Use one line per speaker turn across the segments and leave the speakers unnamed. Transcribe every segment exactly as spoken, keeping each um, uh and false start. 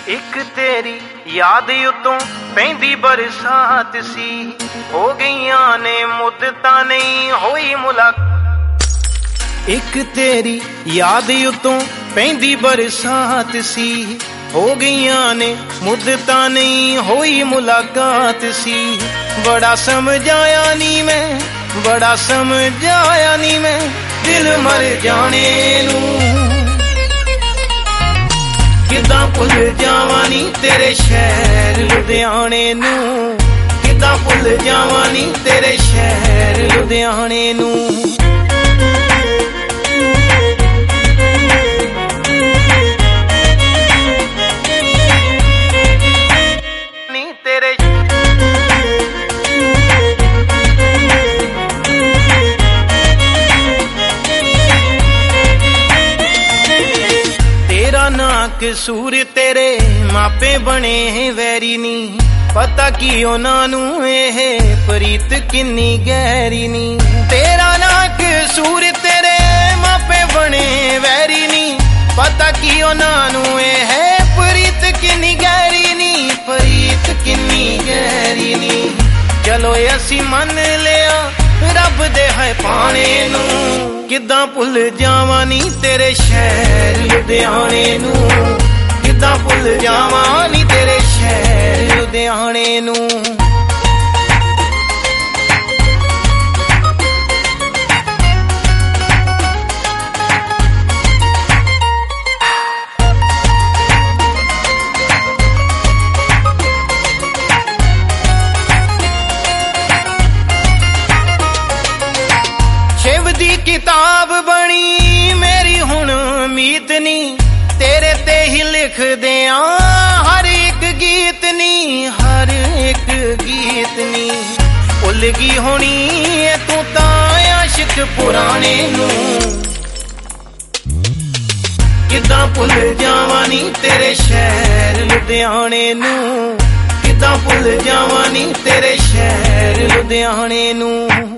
एक तेरी याद उतों पैंदी बरसात सी, हो गईयां ने मुद्दतां नहीं होई मुलाकात। एक तेरी याद उतों पैंदी बरसात सी, हो गईयां ने मुद्दतां नहीं होई मुलाकात सी। बड़ा समझाया नी मैं, बड़ा समझाया नी मैं, दिल मर जाने नू किदां भुल जावां नी तेरे शहर लुधियाने नू, किदां भुल जावां नी तेरे शहर लुधियाने नू। नी तेरे कसूर तेरे मापे बने वैरी नी, पता की उन्हां नू एह प्रीत किन्नी गहरी नी। तेरा ना कसूर तेरे मापे बने वैरी नी, पता की उन्हां नू एह प्रीत किन्नी गहरी नी, प्रीत किन्नी गहरी नी। चलो असी मन लिया रब दे है पाने नू, किदां भुल जावां नी तेरे शहर लुधियाने नू, किदां भुल जावां नी तेरे शहर लुधियाने नू। शिव दी किताब बनी मेरी हुण मीत नी, तेरे ते ही लिख दियां हर एक गीत नी, हर एक गीत नी। भुल गई होनी है तू तां आशिक पुराने नू, किदां भुल जावां नी तेरे शहर लुधियाने नू, किदां भुल जावां नी तेरे शहर लुधियाने नू।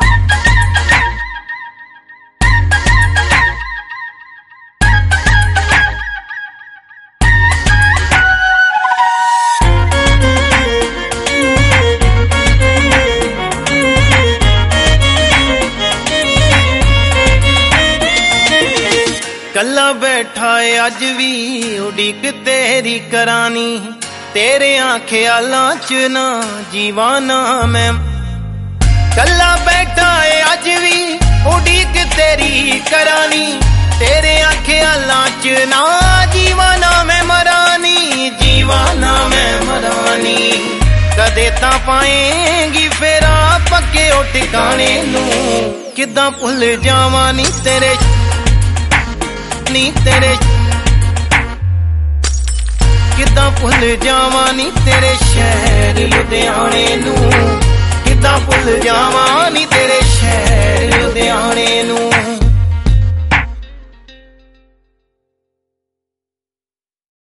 कल्ला बैठा है अज भी उड़ीक तेरी करानी, तेरे ख्यालां च ना जीवाना मैं। कल्ला बैठा है अज भी उड़ीक तेरी करानी, तेरे ख्यालां च ना जीवाना मैं मरानी, जीवाना मैं मरानी। कदे तां पाएंगी फेरा पक्के ओ ठिकाने नू, किदां भुल जावां नी तेरे नी तेरे, किदां भुल जावां नी तेरे शहर लुधियाने नू, किदां भुल जावां नी।